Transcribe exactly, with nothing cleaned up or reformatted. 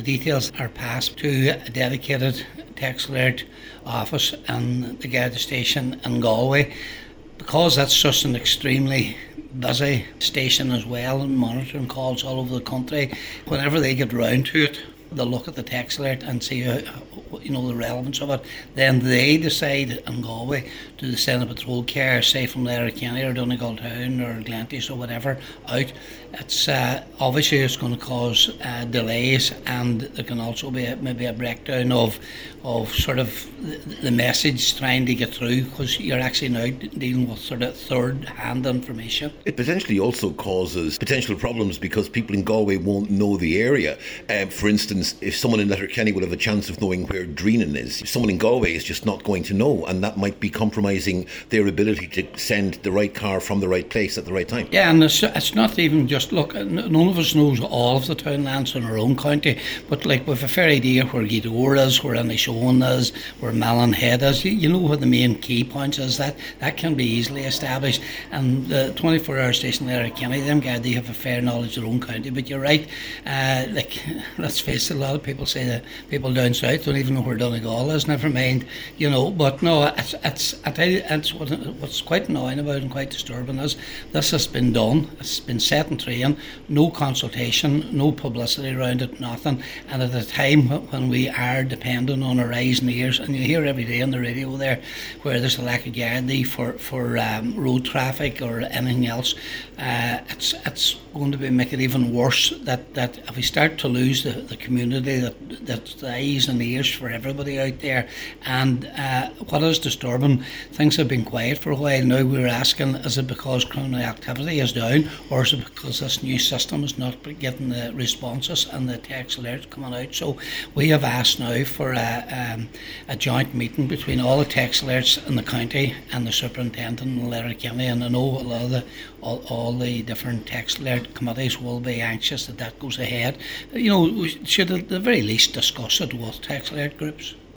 details are passed to a dedicated text alert office in the Garda station in Galway. Because that's just an extremely busy station as well, and monitoring calls all over the country, whenever they get round to it, they'll look at the text alert and see how, you know, the relevance of it. Then they decide in Galway, do they send a patrol car, say from Letterkenny or Donegal Town or Glenties or whatever, out. It's uh, obviously it's going to cause uh, delays, and there can also be a, maybe a breakdown of of sort of the, the message trying to get through, because you're actually now dealing with sort of third-hand information. It potentially also causes potential problems because people in Galway won't know the area. Um, for instance, if someone in Letterkenny will have a chance of knowing where Dreenan is, someone in Galway is just not going to know, and that might be compromising their ability to send the right car from the right place at the right time. Yeah, and it's, it's not even just, look, none of us knows all of the townlands in our own county, but like we've a fair idea where Gweedore is, where Inishowen is, where Mallinhead is. You, you know what the main key points is. That that can be easily established. And the twenty-four hour station there at Kenny, them guys, they have a fair knowledge of their own county. But you're right, uh, like, let's face it, a lot of people say that people down south don't even know where Donegal is, never mind, you know. But no, it's, it's, I tell you, it's what, what's quite annoying about it and quite disturbing is this has been done, it's been set in train, no consultation, no publicity around it, nothing. And at a time when we are dependent on our eyes and ears, and you hear every day on the radio there where there's a lack of guarantee for, for um, road traffic or anything else, uh, it's it's going to be make it even worse that, that if we start to lose the, the community, that that's the eyes and ears for everybody out there. And uh, what is disturbing, things have been quiet for a while now. We're asking, is it because criminal activity is down, or is it because this new system is not getting the responses and the text alerts coming out? So we have asked now for a, um, a joint meeting between all the text alerts in the county and the superintendent in Letterkenny, and I know a lot of the all, all the different text alert committees will be anxious that that goes ahead. You know, we should at the very least discuss it with text alert groups.